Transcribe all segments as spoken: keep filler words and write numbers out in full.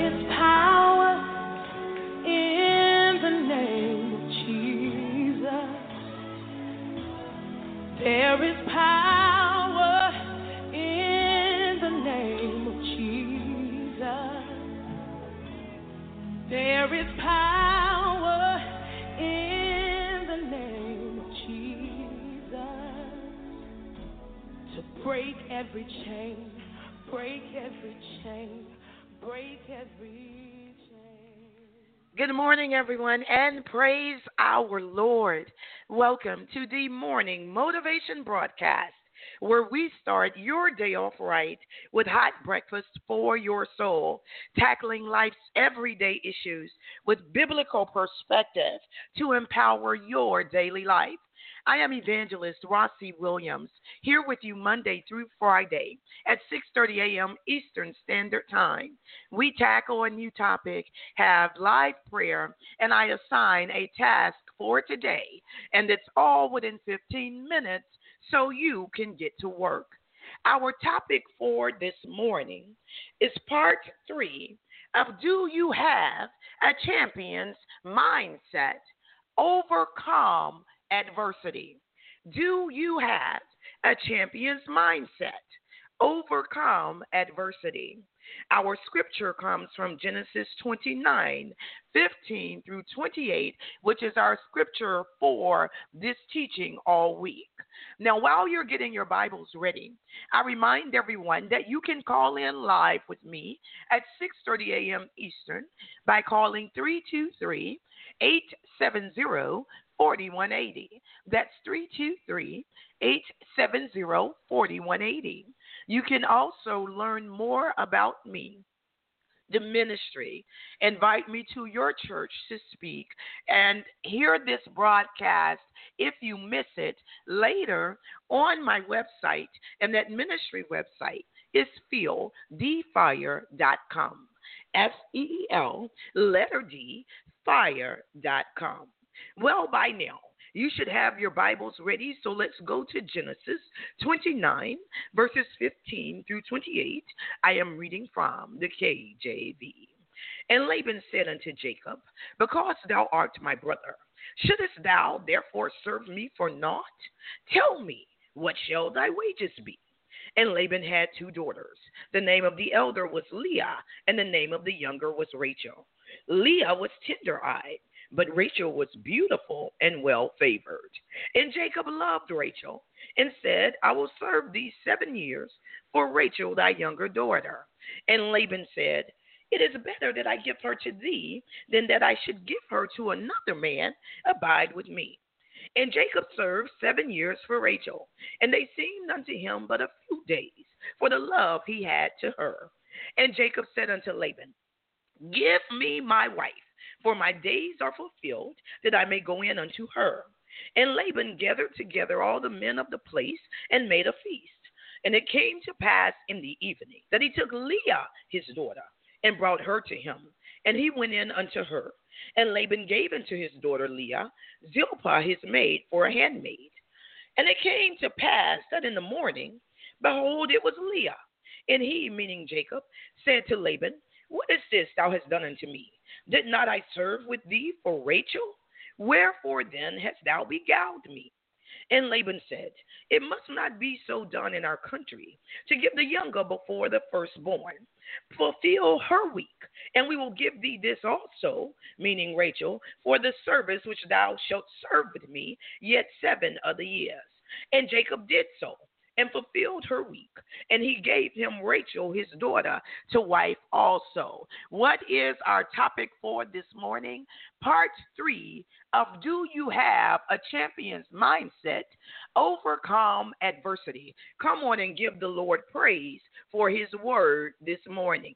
is power in the name of Jesus. There is power in the name of Jesus. There is power in the name of Jesus to break every chain, break every chain, break every chain. Good morning, everyone, and praise our Lord. Welcome to the Morning Motivation Broadcast, where we start your day off right with hot breakfast for your soul, tackling life's everyday issues with biblical perspective to empower your daily life. I am Evangelist Rossi Williams, here with you Monday through Friday at six thirty a.m. Eastern Standard Time. We tackle a new topic, have live prayer, and I assign a task for today, and it's all within fifteen minutes so you can get to work. Our topic for this morning is part three of Do You Have a Champion's Mindset? Overcome Adversity. Do you have a champion's mindset? Overcome adversity. Our scripture comes from Genesis twenty-nine, fifteen through twenty-eight, which is our scripture for this teaching all week. Now, while you're getting your Bibles ready, I remind everyone that you can call in live with me at six thirty a.m. Eastern by calling three two three, eight seven zero, four one eight zero. That's three two three, eight seven zero, four one eight zero. You can also learn more about me, the ministry, invite me to your church to speak, and hear this broadcast if you miss it later on my website. And that ministry website is feel d fire dot com. F E E L, letter D, fire dot com. Well, by now, you should have your Bibles ready, so let's go to Genesis twenty-nine, verses fifteen through twenty-eight. I am reading from the K J V. And Laban said unto Jacob, Because thou art my brother, shouldest thou therefore serve me for naught? Tell me, what shall thy wages be? And Laban had two daughters. The name of the elder was Leah, and the name of the younger was Rachel. Leah was tender-eyed, but Rachel was beautiful and well-favored. And Jacob loved Rachel and said, I will serve thee seven years for Rachel thy younger daughter. And Laban said, It is better that I give her to thee than that I should give her to another man. Abide with me. And Jacob served seven years for Rachel, and they seemed unto him but a few days, for the love he had to her. And Jacob said unto Laban, Give me my wife, for my days are fulfilled, that I may go in unto her. And Laban gathered together all the men of the place and made a feast. And it came to pass in the evening that he took Leah his daughter and brought her to him. And he went in unto her. And Laban gave unto his daughter Leah Zilpah his maid for a handmaid. And it came to pass that in the morning, behold, it was Leah. And he, meaning Jacob, said to Laban, What is this thou hast done unto me? Did not I serve with thee for Rachel? Wherefore then hast thou beguiled me? And Laban said, It must not be so done in our country, to give the younger before the firstborn. Fulfill her week, and we will give thee this also, meaning Rachel, for the service which thou shalt serve with me yet seven other years. And Jacob did so, and fulfilled her week, and he gave him Rachel his daughter to wife also. What is our topic for this morning? Part three of Do You Have a Champion's Mindset? Overcome Adversity. Come on and give the Lord praise for his word this morning.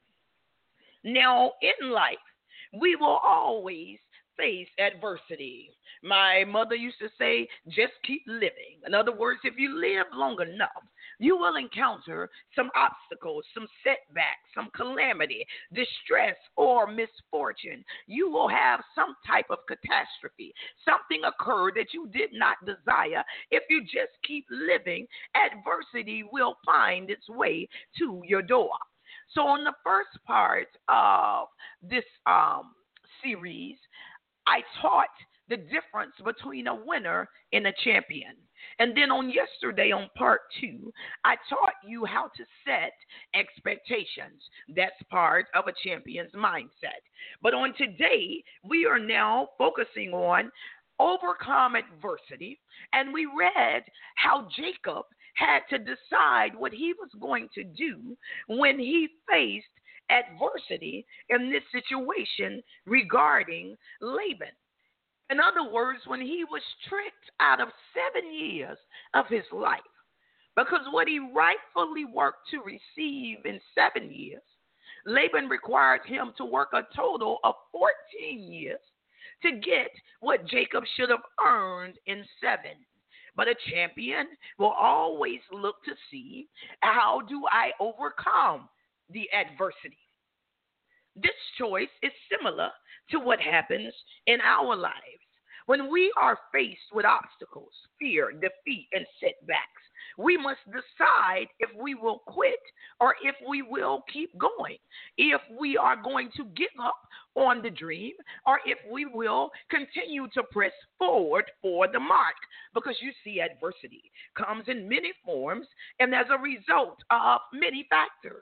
Now, in life, we will always face adversity. My mother used to say, just keep living. In other words, if you live long enough, you will encounter some obstacles, some setbacks, some calamity, distress, or misfortune. You will have some type of catastrophe. Something occurred that you did not desire. If you just keep living, adversity will find its way to your door. So on the first part of this um, series, I taught the difference between a winner and a champion. And then on yesterday, on part two, I taught you how to set expectations. That's part of a champion's mindset. But on today, we are now focusing on overcome adversity. And we read how Jacob had to decide what he was going to do when he faced adversity in this situation regarding Laban. In other words, when he was tricked out of seven years of his life, because what he rightfully worked to receive in seven years, Laban required him to work a total of fourteen years to get what Jacob should have earned in seven. But a champion will always look to see, how do I overcome the adversity? This choice is similar to what happens in our lives. When we are faced with obstacles, fear, defeat, and setbacks, we must decide if we will quit or if we will keep going, if we are going to give up on the dream or if we will continue to press forward for the mark. Because you see, adversity comes in many forms and as a result of many factors.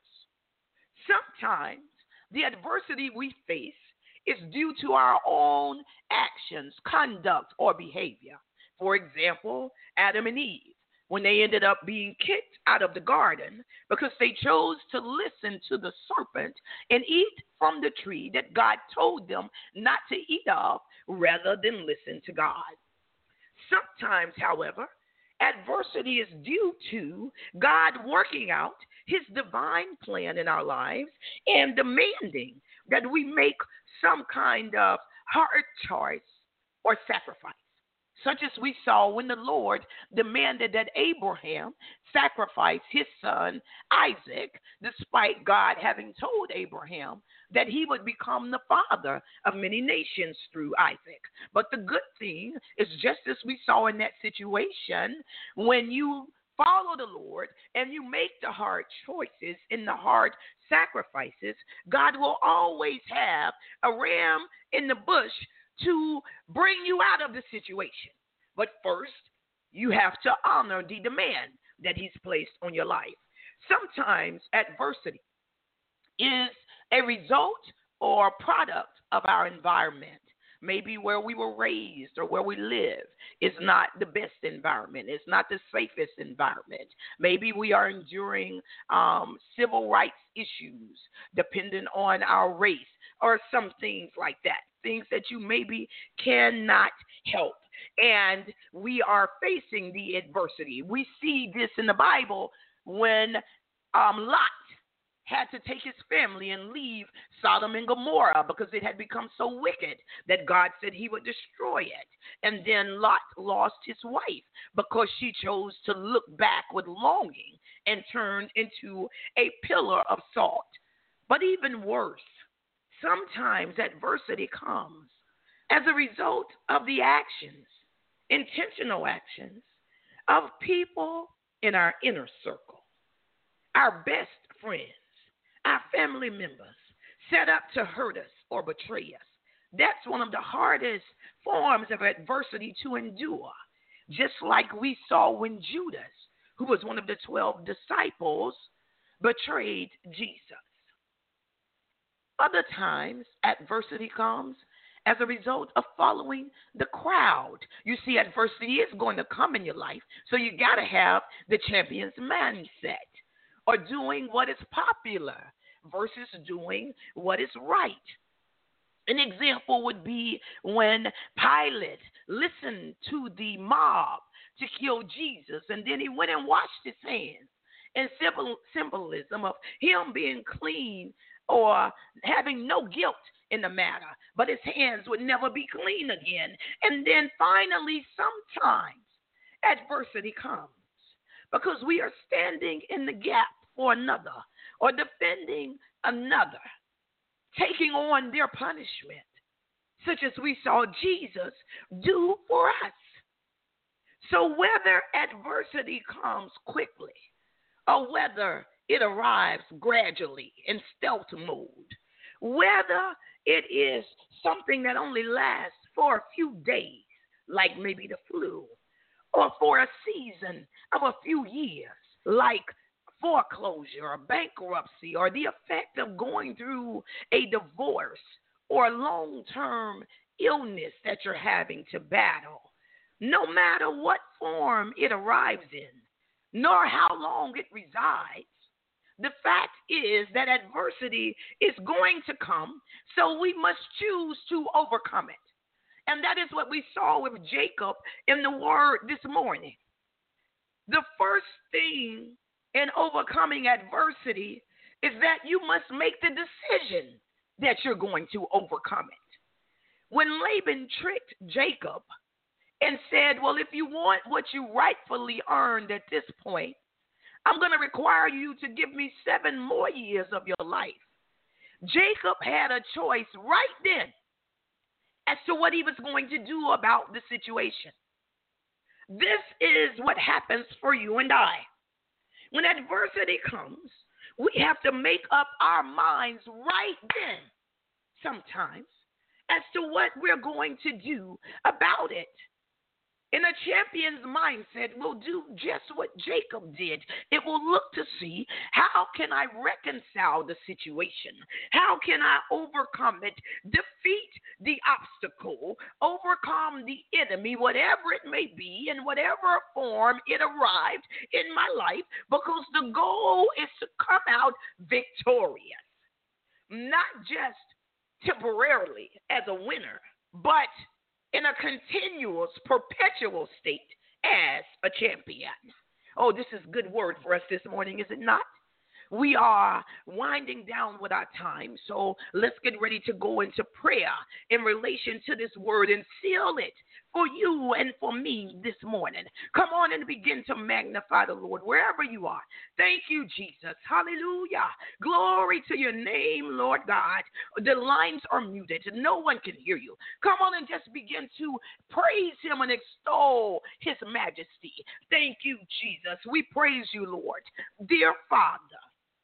Sometimes the adversity we face is due to our own actions, conduct, or behavior. For example, Adam and Eve, when they ended up being kicked out of the garden because they chose to listen to the serpent and eat from the tree that God told them not to eat of rather than listen to God. Sometimes, however, adversity is due to God working out his divine plan in our lives and demanding that we make some kind of hard choice or sacrifice, such as we saw when the Lord demanded that Abraham sacrifice his son Isaac, despite God having told Abraham that he would become the father of many nations through Isaac. But the good thing is, just as we saw in that situation, when you follow the Lord and you make the hard choices and the hard sacrifices, God will always have a ram in the bush to bring you out of the situation. But first, you have to honor the demand that he's placed on your life. Sometimes adversity is a result or product of our environment. Maybe where we were raised or where we live is not the best environment. It's not the safest environment. Maybe we are enduring um, civil rights issues depending on our race or some things like that, things that you maybe cannot help. And we are facing the adversity. We see this in the Bible when um, Lot had to take his family and leave Sodom and Gomorrah because it had become so wicked that God said he would destroy it. And then Lot lost his wife because she chose to look back with longing and turned into a pillar of salt. But even worse, sometimes adversity comes as a result of the actions, intentional actions, of people in our inner circle, our best friends, our family members, set up to hurt us or betray us. That's one of the hardest forms of adversity to endure, just like we saw when Judas, who was one of the twelve disciples, betrayed Jesus. Other times, adversity comes as a result of following the crowd. You see, adversity is going to come in your life, so you got to have the champion's mindset, or doing what is popular versus doing what is right. An example would be when Pilate listened to the mob to kill Jesus, and then he went and washed his hands, and symbol, symbolism of him being clean or having no guilt in the matter, but his hands would never be clean again. And then finally, sometimes adversity comes because we are standing in the gap for another or defending another, taking on their punishment, such as we saw Jesus do for us. So whether adversity comes quickly or whether it arrives gradually in stealth mode. Whether it is something that only lasts for a few days, like maybe the flu, or for a season of a few years, like foreclosure or bankruptcy, or the effect of going through a divorce or long-term illness that you're having to battle. No matter what form it arrives in, nor how long it resides, the fact is that adversity is going to come, so we must choose to overcome it. And that is what we saw with Jacob in the word this morning. The first thing in overcoming adversity is that you must make the decision that you're going to overcome it. When Laban tricked Jacob and said, well, if you want what you rightfully earned at this point, I'm going to require you to give me seven more years of your life. Jacob had a choice right then as to what he was going to do about the situation. This is what happens for you and I. When adversity comes, we have to make up our minds right then, sometimes, as to what we're going to do about it. And a champion's mindset will do just what Jacob did. It will look to see, how can I reconcile the situation? How can I overcome it, defeat the obstacle, overcome the enemy, whatever it may be, in whatever form it arrived in my life, because the goal is to come out victorious, not just temporarily as a winner, but in a continuous, perpetual state as a champion. Oh, this is good word for us this morning, is it not? We are winding down with our time, so let's get ready to go into prayer in relation to this word and seal it for you and for me this morning. Come on and begin to magnify the Lord wherever you are. Thank you, Jesus. Hallelujah. Glory to your name, Lord God. The lines are muted. No one can hear you. Come on and just begin to praise him and extol his majesty. Thank you, Jesus. We praise you, Lord. Dear Father,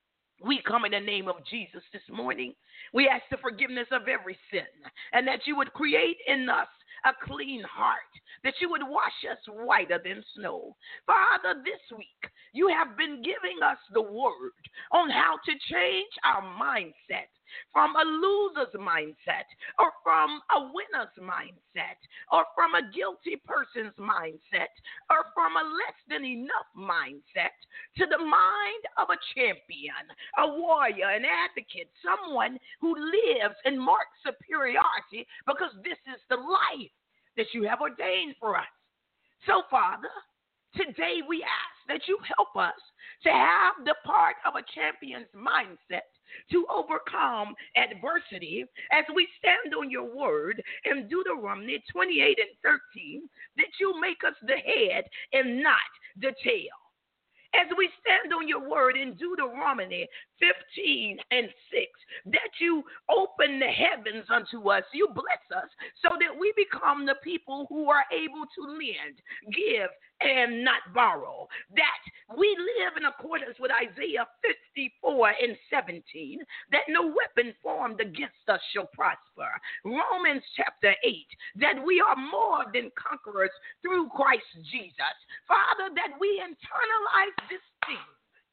we come in the name of Jesus this morning. We ask the forgiveness of every sin, and that you would create in us a clean heart, that you would wash us whiter than snow. Father, this week, you have been giving us the word on how to change our mindset from a loser's mindset, or from a winner's mindset, or from a guilty person's mindset, or from a less than enough mindset, to the mind of a champion, a warrior, an advocate, someone who lives in marked superiority, because this is the life that you have ordained for us. So, Father, today we ask that you help us to have the part of a champion's mindset to overcome adversity as we stand on your word in Deuteronomy twenty-eight and thirteen, that you make us the head and not the tail. As we stand on your word in Deuteronomy fifteen and six, that you open the heavens unto us, you bless us, so that we become the people who are able to lend, give, and not borrow. That we live in accordance with Isaiah fifty-four and seventeen, that no weapon formed against us shall prosper. Romans chapter eight, that we are more than conquerors through Christ Jesus. Father, that we internalize this thing,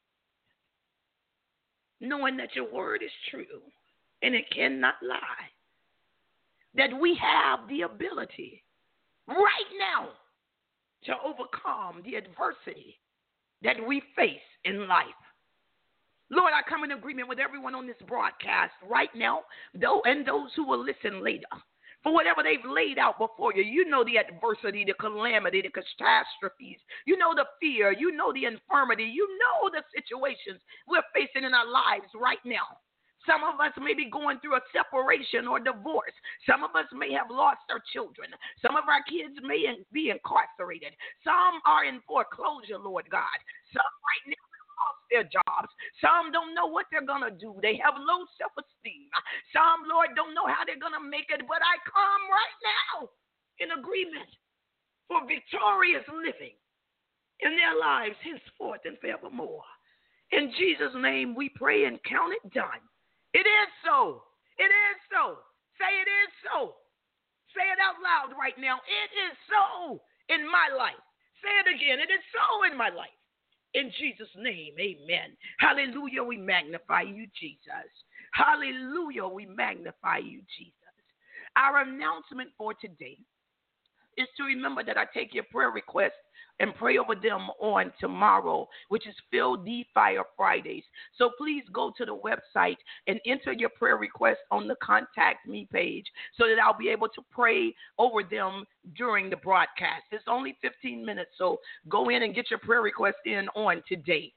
knowing that your word is true and it cannot lie, that we have the ability right now to overcome the adversity that we face in life. Lord, I come in agreement with everyone on this broadcast right now, though, and those who will listen later, for whatever they've laid out before you. You know the adversity, the calamity, the catastrophes. You know the fear. You know the infirmity. You know the situations we're facing in our lives right now. Some of us may be going through a separation or divorce. Some of us may have lost our children. Some of our kids may be incarcerated. Some are in foreclosure, Lord God. Some right now lost their jobs. Some don't know what they're going to do. They have low self-esteem. Some, Lord, don't know how they're going to make it. But I come right now in agreement for victorious living in their lives henceforth and forevermore. In Jesus' name, we pray and count it done. It is so. It is so. Say it is so. Say it out loud right now. It is so in my life. Say it again. It is so in my life. In Jesus' name, amen. Hallelujah, we magnify you, Jesus. Hallelujah, we magnify you, Jesus. Our announcement for today is to remember that I take your prayer requests and pray over them on tomorrow, which is Feel the Fire Fridays. So please go to the website and enter your prayer requests on the Contact Me page so that I'll be able to pray over them during the broadcast. It's only fifteen minutes, so go in and get your prayer requests in on today.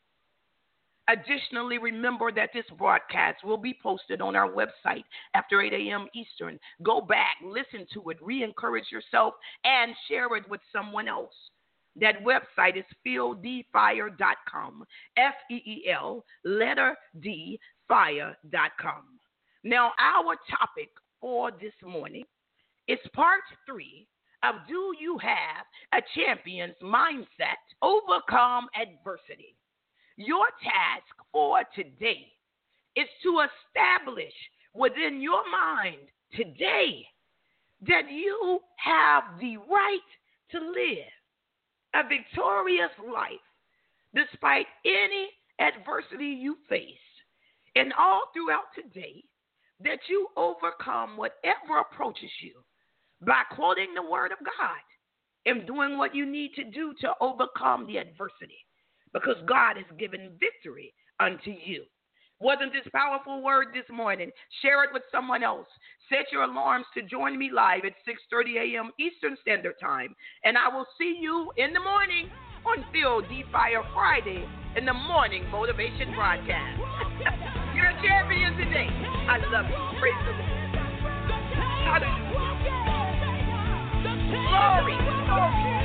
Additionally, remember that this broadcast will be posted on our website after eight a.m. Eastern. Go back, listen to it, re-encourage yourself, and share it with someone else. That website is feel the fire dot com, F E E L, letter D, fire dot com. Now, our topic for this morning is part three of Do You Have a Champion's Mindset? Overcome Adversity. Your task for today is to establish within your mind today that you have the right to live a victorious life despite any adversity you face. And all throughout today, that you overcome whatever approaches you by quoting the word of God and doing what you need to do to overcome the adversity, because God has given victory unto you. Wasn't this powerful word this morning? Share it with someone else. Set your alarms to join me live at six thirty a.m. Eastern Standard Time. And I will see you in the morning on Feel the Fire Friday in the morning motivation broadcast. You're a champion today. I love you. Praise the Lord. Hallelujah. Glory. Glory.